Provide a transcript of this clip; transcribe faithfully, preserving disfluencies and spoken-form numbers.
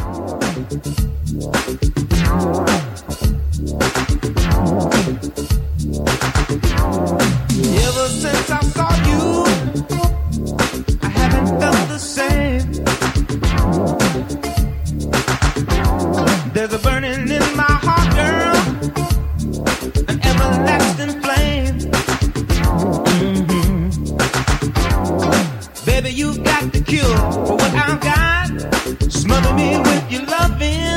Ever since I saw you, I haven't felt the same. There's a burning in my heart, girl, an everlasting flame. Mm-hmm. Baby, you've got the cure for what I've got. Smother me with your loving.